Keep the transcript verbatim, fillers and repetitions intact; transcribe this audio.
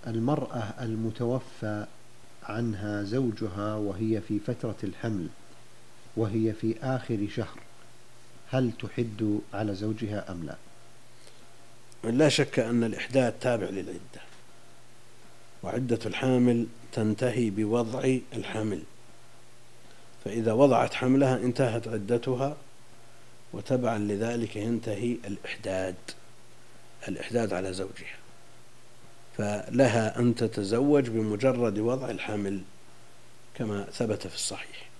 المرأة المتوفى عنها زوجها وهي في فترة الحمل وهي في آخر شهر، هل تحد على زوجها أم لا؟ لا شك أن الإحداد تابع للعدة، وعدة الحامل تنتهي بوضع الحمل، فإذا وضعت حملها انتهت عدتها، وتبعا لذلك ينتهي الإحداد الإحداد على زوجها، فلها أن تتزوج بمجرد وضع الحمل كما ثبت في الصحيح.